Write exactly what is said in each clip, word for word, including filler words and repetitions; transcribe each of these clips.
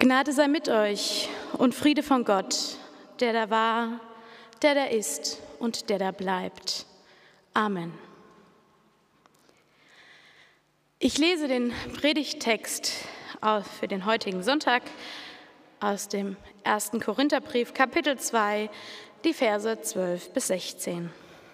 Gnade sei mit euch und Friede von Gott, der da war, der da ist und der da bleibt. Amen. Ich lese den Predigttext für den heutigen Sonntag aus dem ersten Korintherbrief, Kapitel zwei, die Verse zwölf bis sechzehn.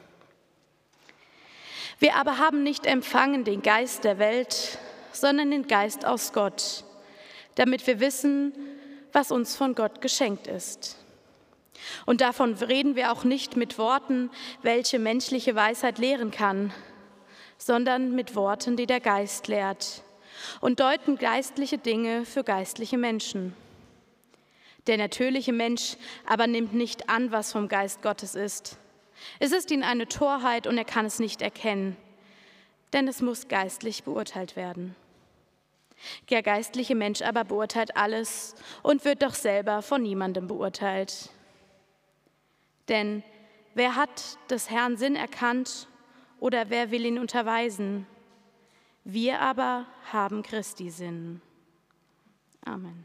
Wir aber haben nicht empfangen den Geist der Welt, sondern den Geist aus Gott, damit wir wissen, was uns von Gott geschenkt ist. Und davon reden wir auch nicht mit Worten, welche menschliche Weisheit lehren kann, sondern mit Worten, die der Geist lehrt, und deuten geistliche Dinge für geistliche Menschen. Der natürliche Mensch aber nimmt nicht an, was vom Geist Gottes ist. Es ist ihm eine Torheit und er kann es nicht erkennen, denn es muss geistlich beurteilt werden. Der geistliche Mensch aber beurteilt alles und wird doch selber von niemandem beurteilt. Denn wer hat des Herrn Sinn erkannt oder wer will ihn unterweisen? Wir aber haben Christi Sinn. Amen.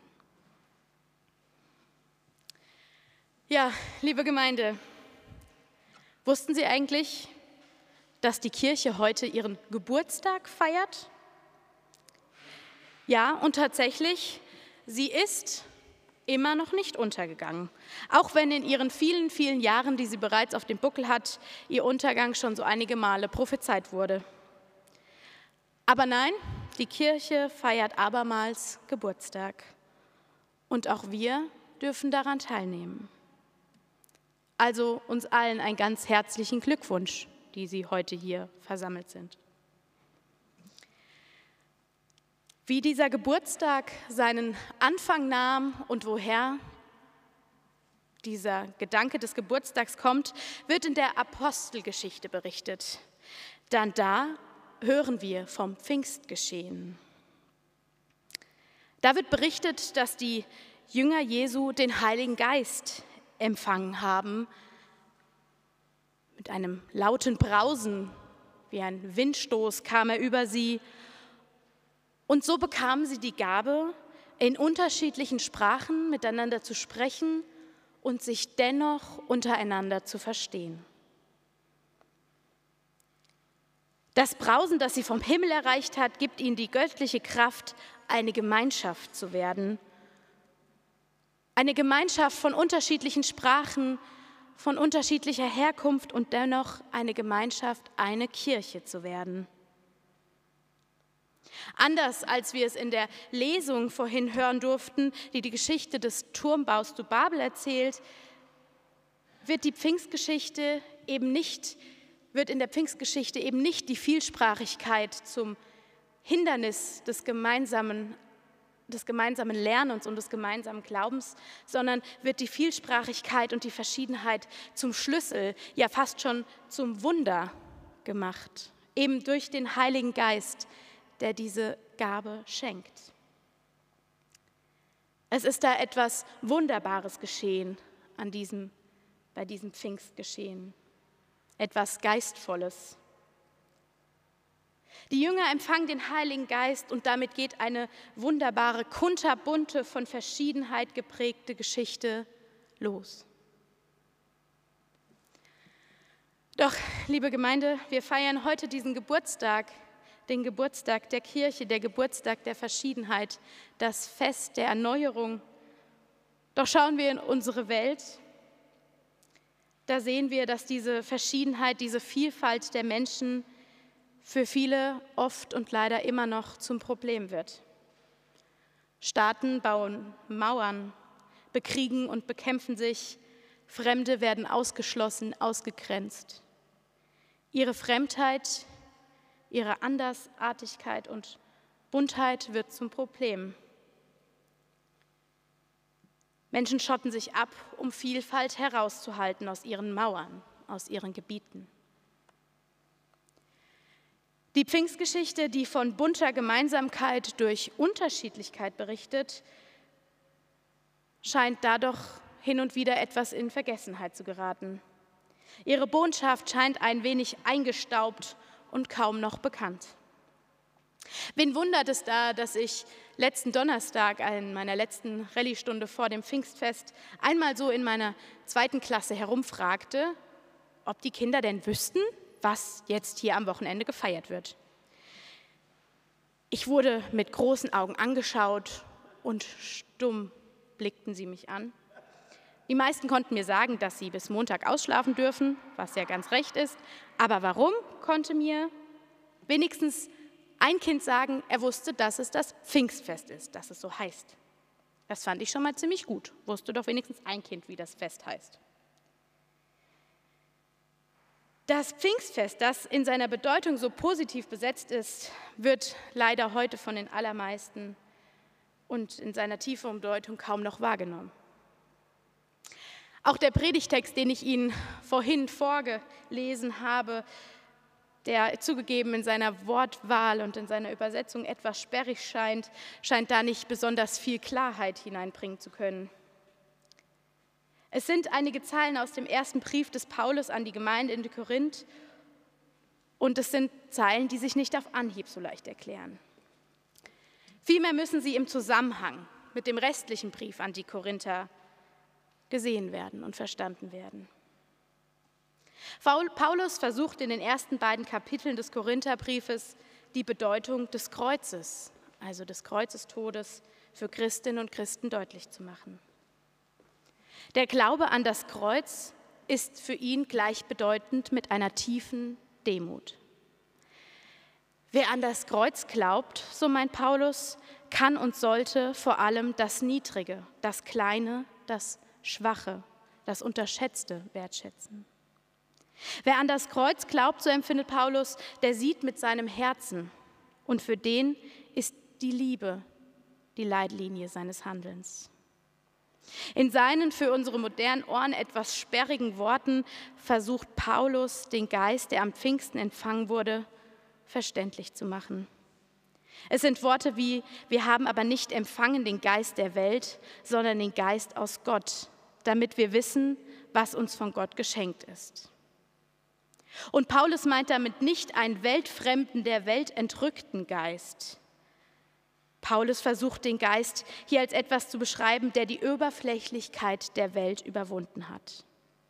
Ja, liebe Gemeinde, wussten Sie eigentlich, dass die Kirche heute ihren Geburtstag feiert? Ja, und tatsächlich, sie ist immer noch nicht untergegangen. Auch wenn in ihren vielen, vielen Jahren, die sie bereits auf dem Buckel hat, ihr Untergang schon so einige Male prophezeit wurde. Aber nein, die Kirche feiert abermals Geburtstag. Und auch wir dürfen daran teilnehmen. Also uns allen einen ganz herzlichen Glückwunsch, die Sie heute hier versammelt sind. Wie dieser Geburtstag seinen Anfang nahm und woher dieser Gedanke des Geburtstags kommt, wird in der Apostelgeschichte berichtet. Dann da hören wir vom Pfingstgeschehen. Da wird berichtet, dass die Jünger Jesu den Heiligen Geist empfangen haben. Mit einem lauten Brausen, wie ein Windstoß, kam er über sie. Und so bekamen sie die Gabe, in unterschiedlichen Sprachen miteinander zu sprechen und sich dennoch untereinander zu verstehen. Das Brausen, das sie vom Himmel erreicht hat, gibt ihnen die göttliche Kraft, eine Gemeinschaft zu werden. Eine Gemeinschaft von unterschiedlichen Sprachen, von unterschiedlicher Herkunft und dennoch eine Gemeinschaft, eine Kirche zu werden. Anders als wir es in der Lesung vorhin hören durften, die die Geschichte des Turmbaus zu Babel erzählt, wird die Pfingstgeschichte eben nicht, wird in der Pfingstgeschichte eben nicht die Vielsprachigkeit zum Hindernis des gemeinsamen, des gemeinsamen Lernens und des gemeinsamen Glaubens, sondern wird die Vielsprachigkeit und die Verschiedenheit zum Schlüssel, ja fast schon zum Wunder gemacht, eben durch den Heiligen Geist, der diese Gabe schenkt. Es ist da etwas Wunderbares geschehen an diesem, bei diesem Pfingstgeschehen, etwas Geistvolles. Die Jünger empfangen den Heiligen Geist und damit geht eine wunderbare, kunterbunte, von Verschiedenheit geprägte Geschichte los. Doch, liebe Gemeinde, wir feiern heute diesen Geburtstag, den Geburtstag der Kirche, der Geburtstag der Verschiedenheit, das Fest der Erneuerung. Doch schauen wir in unsere Welt, da sehen wir, dass diese Verschiedenheit, diese Vielfalt der Menschen für viele oft und leider immer noch zum Problem wird. Staaten bauen Mauern, bekriegen und bekämpfen sich, Fremde werden ausgeschlossen, ausgegrenzt. Ihre Fremdheit, ihre Andersartigkeit und Buntheit wird zum Problem. Menschen schotten sich ab, um Vielfalt herauszuhalten aus ihren Mauern, aus ihren Gebieten. Die Pfingstgeschichte, die von bunter Gemeinsamkeit durch Unterschiedlichkeit berichtet, scheint dadurch hin und wieder etwas in Vergessenheit zu geraten. Ihre Botschaft scheint ein wenig eingestaubt und kaum noch bekannt. Wen wundert es da, dass sich letzten Donnerstag, in meiner letzten Rallye-Stunde vor dem Pfingstfest, einmal so in meiner zweiten Klasse herumfragte, ob die Kinder denn wüssten, was jetzt hier am Wochenende gefeiert wird. Ich wurde mit großen Augen angeschaut und stumm blickten sie mich an. Die meisten konnten mir sagen, dass sie bis Montag ausschlafen dürfen, was ja ganz recht ist. Aber warum, konnte mir wenigstens ein Kind sagen, er wusste, dass es das Pfingstfest ist, dass es so heißt. Das fand ich schon mal ziemlich gut. Wusste doch wenigstens ein Kind, wie das Fest heißt. Das Pfingstfest, das in seiner Bedeutung so positiv besetzt ist, wird leider heute von den allermeisten und in seiner tieferen Bedeutung kaum noch wahrgenommen. Auch der Predigtext, den ich Ihnen vorhin vorgelesen habe, der zugegeben in seiner Wortwahl und in seiner Übersetzung etwas sperrig scheint, scheint da nicht besonders viel Klarheit hineinbringen zu können. Es sind einige Zeilen aus dem ersten Brief des Paulus an die Gemeinde in Korinth und es sind Zeilen, die sich nicht auf Anhieb so leicht erklären. Vielmehr müssen sie im Zusammenhang mit dem restlichen Brief an die Korinther gesehen werden und verstanden werden. Paulus versucht in den ersten beiden Kapiteln des Korintherbriefes die Bedeutung des Kreuzes, also des Kreuzestodes, für Christinnen und Christen deutlich zu machen. Der Glaube an das Kreuz ist für ihn gleichbedeutend mit einer tiefen Demut. Wer an das Kreuz glaubt, so meint Paulus, kann und sollte vor allem das Niedrige, das Kleine, das Schwache, das Unterschätzte wertschätzen. Wer an das Kreuz glaubt, so empfindet Paulus, der sieht mit seinem Herzen und für den ist die Liebe die Leitlinie seines Handelns. In seinen für unsere modernen Ohren etwas sperrigen Worten versucht Paulus, den Geist, der am Pfingsten empfangen wurde, verständlich zu machen. Es sind Worte wie: Wir haben aber nicht empfangen den Geist der Welt, sondern den Geist aus Gott, damit wir wissen, was uns von Gott geschenkt ist. Und Paulus meint damit nicht einen weltfremden, der Welt entrückten Geist. Paulus versucht, den Geist hier als etwas zu beschreiben, der die Oberflächlichkeit der Welt überwunden hat.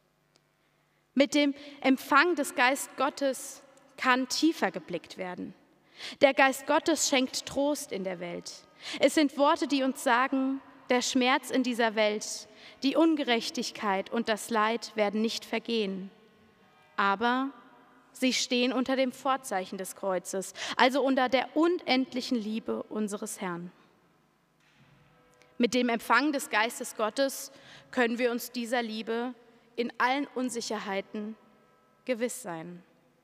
Mit dem Empfang des Geistes Gottes kann tiefer geblickt werden. Der Geist Gottes schenkt Trost in der Welt. Es sind Worte, die uns sagen, der Schmerz in dieser Welt, die Ungerechtigkeit und das Leid werden nicht vergehen. Aber sie stehen unter dem Vorzeichen des Kreuzes, also unter der unendlichen Liebe unseres Herrn. Mit dem Empfang des Geistes Gottes können wir uns dieser Liebe in allen Unsicherheiten gewiss sein.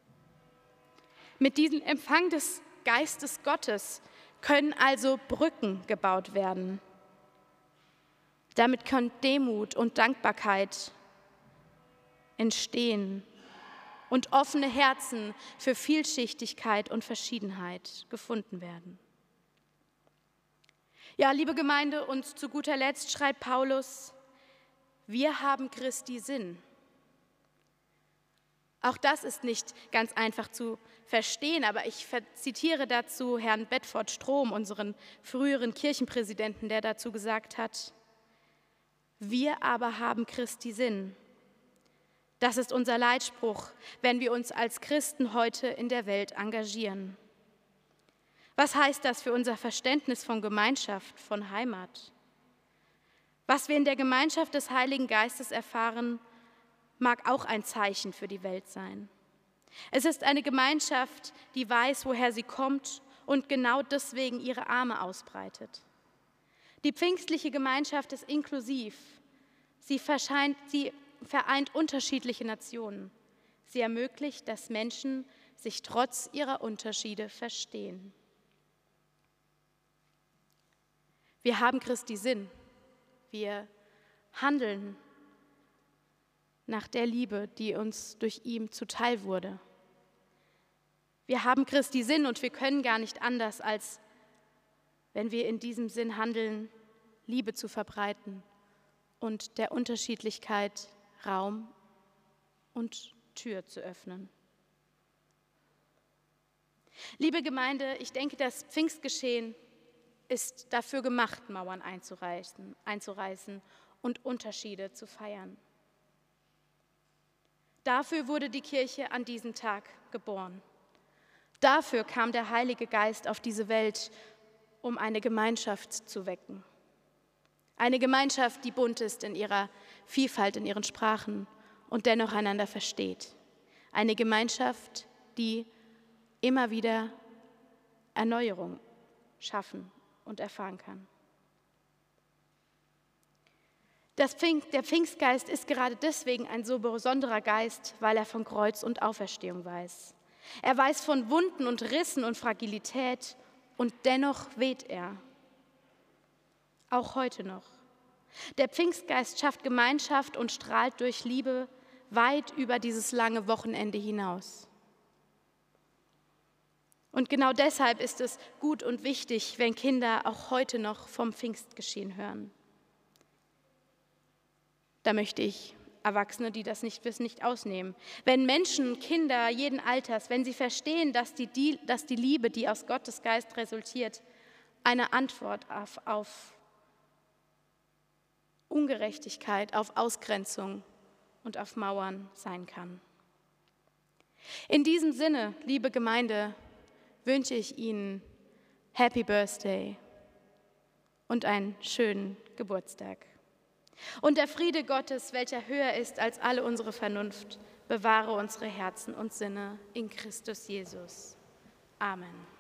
Mit diesem Empfang des Geistes Gottes können also Brücken gebaut werden. Damit können Demut und Dankbarkeit entstehen und offene Herzen für Vielschichtigkeit und Verschiedenheit gefunden werden. Ja, liebe Gemeinde, und zu guter Letzt schreibt Paulus: Wir haben Christi Sinn. Auch das ist nicht ganz einfach zu verstehen, aber ich zitiere dazu Herrn Bedford Strom, unseren früheren Kirchenpräsidenten, der dazu gesagt hat: Wir aber haben Christi Sinn. Das ist unser Leitspruch, wenn wir uns als Christen heute in der Welt engagieren. Was heißt das für unser Verständnis von Gemeinschaft, von Heimat? Was wir in der Gemeinschaft des Heiligen Geistes erfahren, mag auch ein Zeichen für die Welt sein. Es ist eine Gemeinschaft, die weiß, woher sie kommt und genau deswegen ihre Arme ausbreitet. Die pfingstliche Gemeinschaft ist inklusiv. Sie, verscheint, sie vereint unterschiedliche Nationen. Sie ermöglicht, dass Menschen sich trotz ihrer Unterschiede verstehen. Wir haben Christi Sinn. Wir handeln nach der Liebe, die uns durch ihn zuteil wurde. Wir haben Christi Sinn und wir können gar nicht anders, als, wenn wir in diesem Sinn handeln, Liebe zu verbreiten und der Unterschiedlichkeit Raum und Tür zu öffnen. Liebe Gemeinde, ich denke, das Pfingstgeschehen ist dafür gemacht, Mauern einzureißen, einzureißen und Unterschiede zu feiern. Dafür wurde die Kirche an diesem Tag geboren. Dafür kam der Heilige Geist auf diese Welt, um eine Gemeinschaft zu wecken. Eine Gemeinschaft, die bunt ist in ihrer Vielfalt, in ihren Sprachen und dennoch einander versteht. Eine Gemeinschaft, die immer wieder Erneuerung schaffen und erfahren kann. Das Pfingst, der Pfingstgeist ist gerade deswegen ein so besonderer Geist, weil er von Kreuz und Auferstehung weiß. Er weiß von Wunden und Rissen und Fragilität und dennoch weht er. Auch heute noch. Der Pfingstgeist schafft Gemeinschaft und strahlt durch Liebe weit über dieses lange Wochenende hinaus. Und genau deshalb ist es gut und wichtig, wenn Kinder auch heute noch vom Pfingstgeschehen hören. Da möchte ich Erwachsene, die das nicht wissen, nicht ausnehmen. Wenn Menschen, Kinder jeden Alters, wenn sie verstehen, dass die, die, dass die Liebe, die aus Gottes Geist resultiert, eine Antwort auf, auf Ungerechtigkeit, auf Ausgrenzung und auf Mauern sein kann. In diesem Sinne, liebe Gemeinde, wünsche ich Ihnen Happy Birthday und einen schönen Geburtstag. Und der Friede Gottes, welcher höher ist als alle unsere Vernunft, bewahre unsere Herzen und Sinne in Christus Jesus. Amen.